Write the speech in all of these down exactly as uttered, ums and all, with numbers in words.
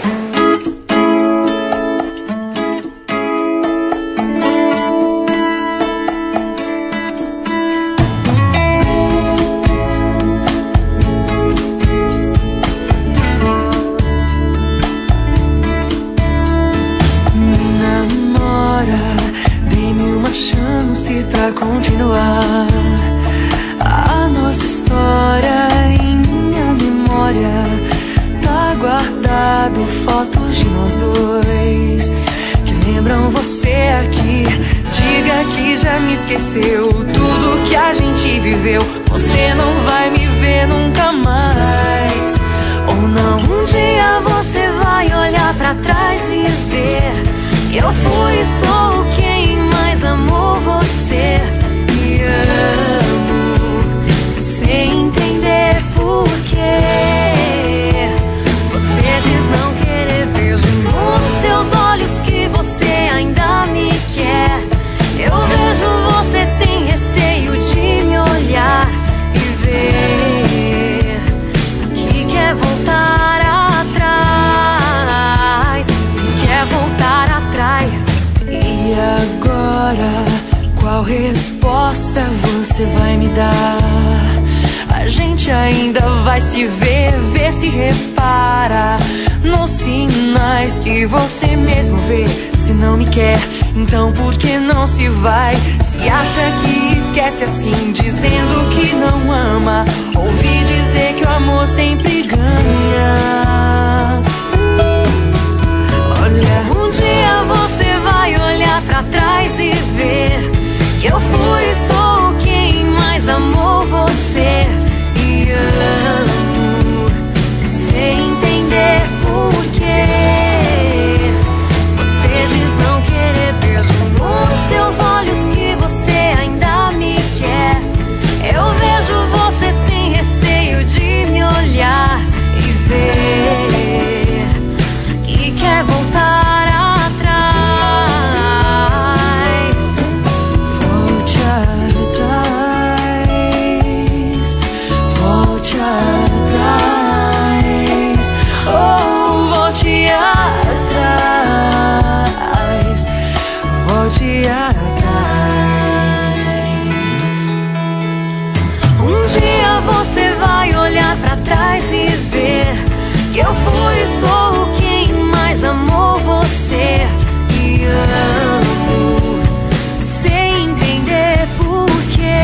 Pra continuar a nossa história em minha memória, tá guardado fotos de nós dois que lembram você aqui. Diga que já me esqueceu tudo que a gente viveu. Você não vai me ver nunca mais, ou não? Um dia você vai olhar pra trás e ver que eu fui e sou quem mais amou você. Me amo sem entender porquê. Você diz não querer, vejo nos seus olhos que você ainda me quer. Eu vejo você tem receio de me olhar e ver que quer voltar atrás, quer voltar atrás. E agora, qual resposta você vai me dar? A gente ainda vai se ver, ver se repara nos sinais que você mesmo vê. Se não me quer, então por que não se vai? Se acha que esquece assim, dizendo que não ama. Ouvi dizer que o amor sempre ganha. Olha, um dia você vai olhar pra trás e ver que eu fui e sou quem mais amou você. E amo sem entender porquê. Você diz não querer, vejo nos seus olhos que você ainda me quer. Eu vejo você tem receio de me olhar e ver que quer voltar atrás. Volte atrás, volte atrás, oh, volte atrás, volte atrás. Um dia você vai olhar pra trás e ver que eu fui e sou quem mais amou você. E amo sem entender porquê.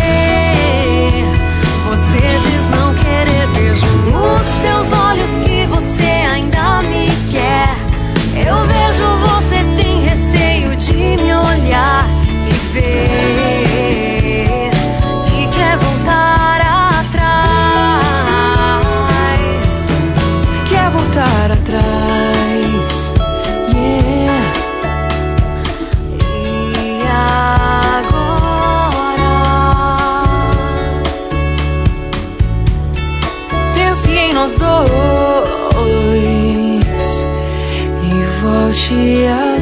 Você diz não querer, vejo nos seus olhos que você ainda me quer. Eu vejo você tem receio de me olhar e ver que quer voltar atrás, quer voltar atrás, yeah. E agora pense em nós dois e volte a